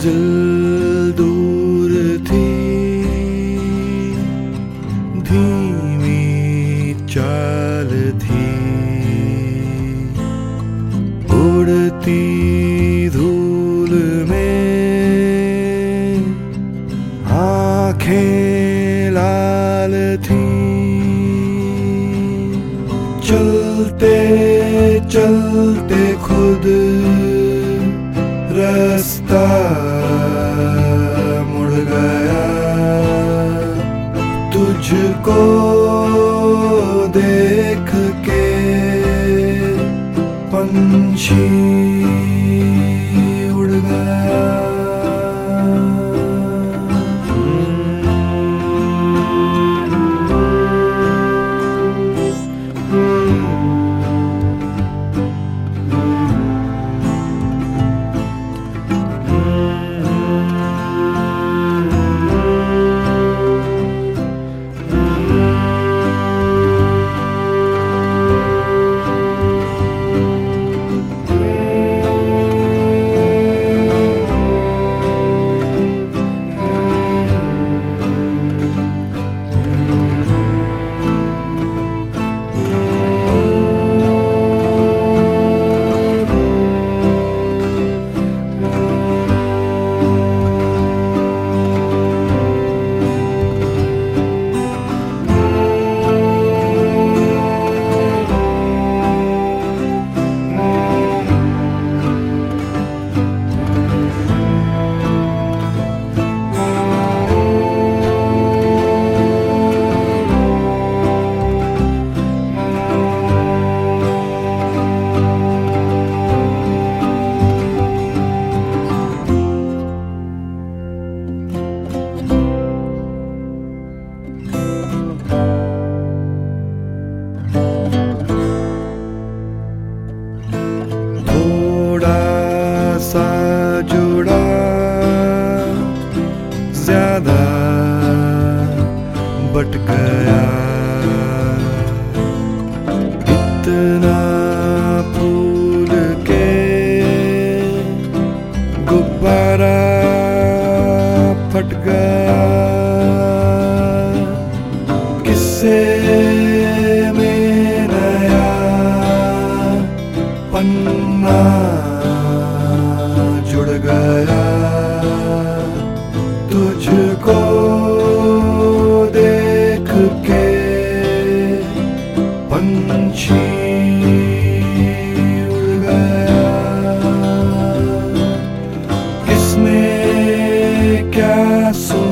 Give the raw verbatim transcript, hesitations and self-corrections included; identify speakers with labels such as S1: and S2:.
S1: मंजिल दूर थी, धीमी चाल थी, उड़ती धूल में आंखें लाल थी। चलते चलते खुद रास्ता मुड़ गया, तुझको देख के पंछी उड़ गया। सा जुड़ा ज्यादा बट गया, इतना फूल के गुब्बारा फट गया। किस्से में नया पन्ना जुड़ गया, तुझको देख के पंछी उड़ गया। किसने क्या सोचा